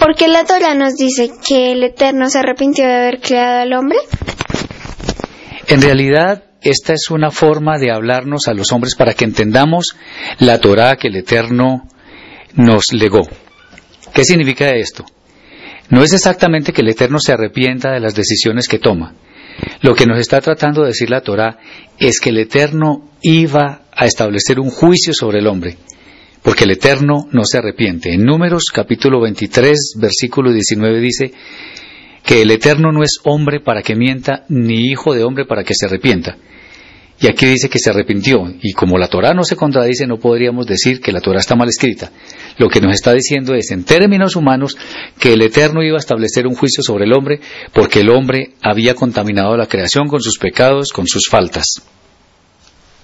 ¿Por qué la Torá nos dice que el Eterno se arrepintió de haber creado al hombre? En realidad, esta es una forma de hablarnos a los hombres para que entendamos la Torá que el Eterno nos legó. ¿Qué significa esto? No es exactamente que el Eterno se arrepienta de las decisiones que toma. Lo que nos está tratando de decir la Torá es que el Eterno iba a establecer un juicio sobre el hombre, porque el Eterno no se arrepiente. En Números capítulo 23, versículo 19 dice que el Eterno no es hombre para que mienta, ni hijo de hombre para que se arrepienta. Y aquí dice que se arrepintió, y como la Torá no se contradice, no podríamos decir que la Torá está mal escrita. Lo que nos está diciendo es, en términos humanos, que el Eterno iba a establecer un juicio sobre el hombre, porque el hombre había contaminado la creación con sus pecados, con sus faltas.